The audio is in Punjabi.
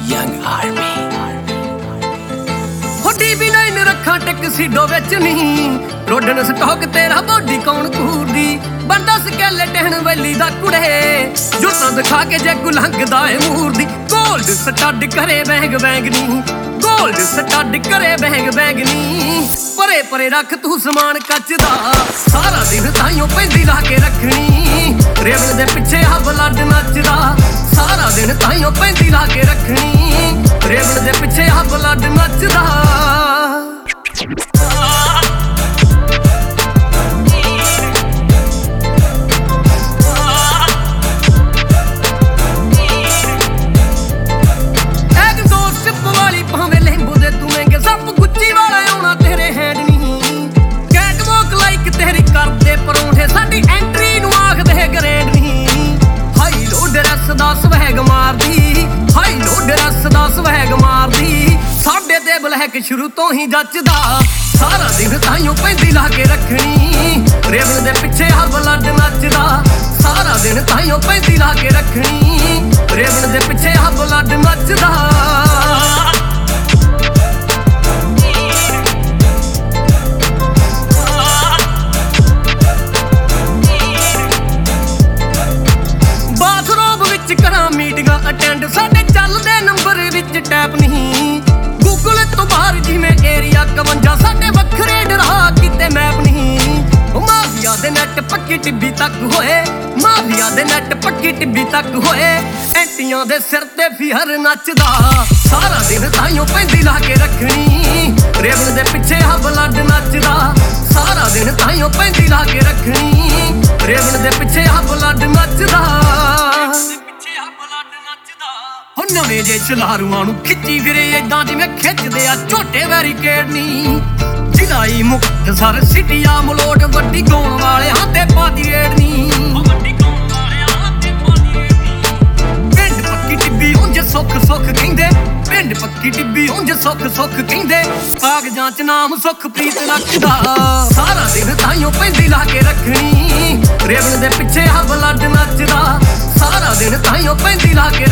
Young Army हो DB9 रखा टैक्सीडो विच नहीं रोडन स्टॉक तेरा बॉडी कौन कूदी बनदा स्केलेटन वैली दा कुड़े जुत्ता दिखा के जे गुलंगदा ए मूरदी गोल्ड स्टड करे बैंग बैंगनी गोल्ड स्टड करे बैंग बैंगनी परे परे रख तू समान कच दा सारा दिन ताइयों पैंदी ला के रखनी रेवल दे पिछे आ ब्लड नचदा सारा दिन ताइयों पैंदी ला के रखनी रेवल दे पिछे आ ब्लड नचदा ਬਲੈਕ ਸ਼ੁਰੂ ਤੋਂ ਹੀ ਜੱਚਦਾ ਸਾਰਾ ਦਿਨ ਤਾਈਓ ਪੈਂਦੀ ਲਾ ਕੇ ਰੱਖਣੀ ਰੇਵਲ ਦੇ ਪਿੱਛੇ ਆ ਬਲੱਡ ਨੱਚਦਾ ਸਾਰਾ ਦਿਨ ਤਾਈਓ ਪੈਂਦੀ ਲਾ ਕੇ ਰੱਖਣੀ ਰੇਵਲ ਦੇ ਪਿੱਛੇ ਆ ਬਲੱਡ ਨੱਚਦਾ ਬਾਥਰੂਮ ਵਿੱਚ ਕਰਾਂ ਮੀਟਿੰਗਾਂ ਅਟੈਂਡ ਸਾਡੇ ਚੱਲਦੇ ਨੰਬਰ ਵਿੱਚ ਟੈਪ ਨਹੀਂ ਗੂਗਲ ਤੋਂ ਬਾਹਰ ਜਿਵੇਂ ਏਰੀਆ 51 ਸਾਡੇ ਵੱਖਰੇ ਡਰਾ ਕਿਤੇ ਮੈਪ ਨਹੀਂ ਮਾਫੀਆ ਦੇ ਨੈਟ ਪੱਕੀ ਟਿੱਬੀ ਤੱਕ ਹੋਏ ਮਾਫੀਆ ਦੇ ਨੈਟ ਪੱਕੀ ਟਿੱਬੀ ਤੱਕ ਹੋਏ ਐਂਟੀਆਂ ਦੇ ਸਿਰ ਤੇ ਫਿਹਰ ਨੱਚਦਾ ਸਾਰਾ ਦਿਨ ਤਾਈਓ ਪੈਂਦੀ ਲਾ ਕੇ ਰੱਖਣੀ ਰੇਵਲ ਦੇ ਪਿੱਛੇ ਆ ਬਲੱਡ ਨੱਚਦਾ ਸਾਰਾ ਦਿਨ ਤਾਈਓ ਪੈਂਦੀ ਲਾ ਕੇ ਰੱਖਣੀ ਰੇਵਲ ਦੇ ਪਿੱਛੇ ਆ ਬਲੱਡ ਨੱਚਦਾ ਨਵੇਂ ਜੇ ਚਲਾਰੂਆਂ ਨੂੰ ਖਿੱਚੀ ਫਿਰੇ ਏਦਾਂ ਜਿਵੇਂ ਖਿੱਚਦੇ ਆ ਝੋਟੇ ਵੈਰੀਕੇਡ ਨੀ ਜ਼ਿਲ੍ਹਾਈ ਮੁਕਤਸਰ ਸਿਟੀ ਆ ਮਲੋਟ ਵੱਡੀ ਗਾਉਣ ਵਾਲਿਆਂ ਤੇ ਪਾਦੀ ਰੇਡ ਨੀ ਪਿੰਡ ਪੱਕੀ ਟਿੱਬੀ ਉਂਝ ਸੁੱਖ ਸੁੱਖ ਕਹਿੰਦੇ ਪਿੰਡ ਪੱਕੀ ਟਿੱਬੀ ਉਂਝ ਸੁੱਖ ਸੁੱਖ ਕਹਿੰਦੇ ਕਾਗਜ਼ਾਂ 'ਚ ਨਾਮ ਸੁਖਪ੍ਰੀਤ ਰੱਖਦਾ ਸਾਰਾ ਦਿਨ ਤਾਈਓ ਪੈਂਦੀ ਲਾ ਕੇ ਰੱਖਣੀ ਰੇਵਲ ਦੇ ਪਿੱਛੇ ਆ ਬਲੱਡ ਨੱਚਦਾ ਸਾਰਾ ਦਿਨ ਤਾਈਓ ਪੈਂਦੀ ਲਾ ਕੇ